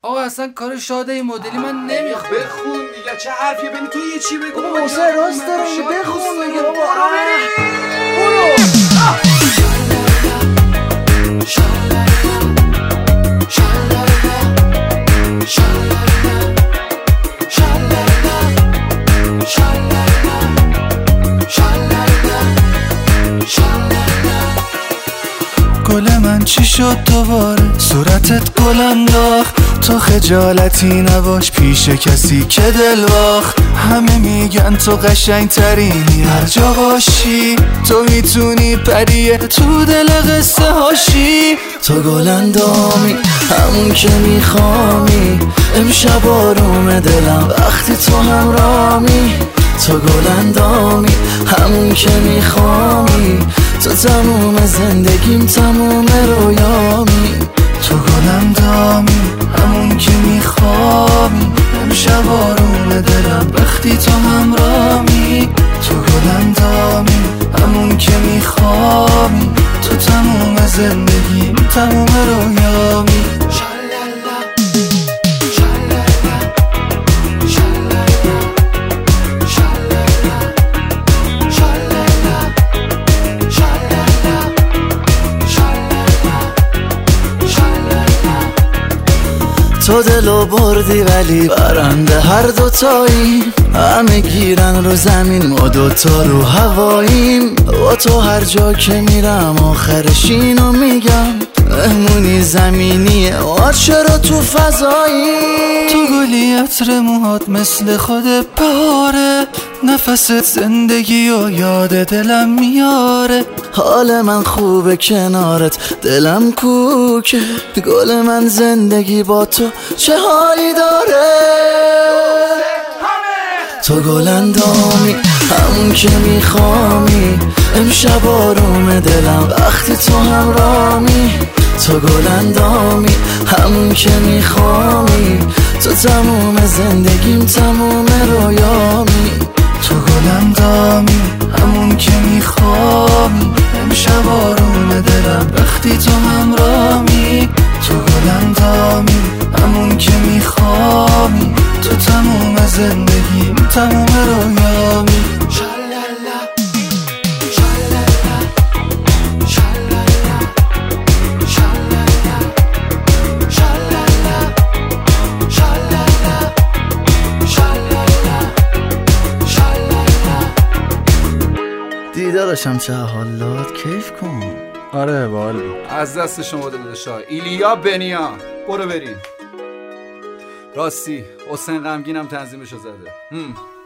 آقا اصلا کار شاده این مدلی من نمیخوام. بخون دیگه، چه حرفیه ببین تو یه چی بگو. بابا حسین راست داره میگه، بخون دیگه بابا. برو گل من چی شد دوباره صورتت گل انداخت، تو خجالتی نباش پیش کسی که دل باخت. همه میگن تو قشنگ ترینی هر جا باشی، تو میتونی پریه تو دل قصه هاشی. تو گل اندامی همون که میخوامی، امشب آروم دلم وقتی تو همرامی. تو گل اندامی همون که میخوامی، تو تموم زندگیم تموم رویامی. تو گل اندامی همون که میخوامی، امشب آروم دلم وقتی تو همرامی. تو گل اندامی همون که میخوامی، تو تموم زندگیم تموم رویامی. تو دلو بردی ولی برنده هر دوتایی، همه گیرن رو زمین ما دوتا رو هواییم. با تو هر جا که میرم آخرش اینو میگم، مهمونی زمینیه ما چرا تو فضایی. تو گلی عطر موهات مثل خود بهاره، نفست زندگی و یاد دلم میاره. حال من خوبه کنارت دلم کوکه، گل من زندگی با تو چه حالی داره. تو گل اندامی همون که میخوامی، امشب آروم دلم وقتی تو همرامی. تو گل اندامی همون که میخوامی، تو تموم زندگیم تموم رویامی. تو گل اندامی همون که میخوامی، امشب آروم دلم وقتی تو همرامی. تو گل اندامی همون که میخوامی، تو تموم زندگیم تموم رویامی. دیدارشم چه حالات، کیف کن. آره باحال. از دست شما داداشا ایلیا بنیا. برو بریم. راستی حسین غمگینم تنظیمشو زده.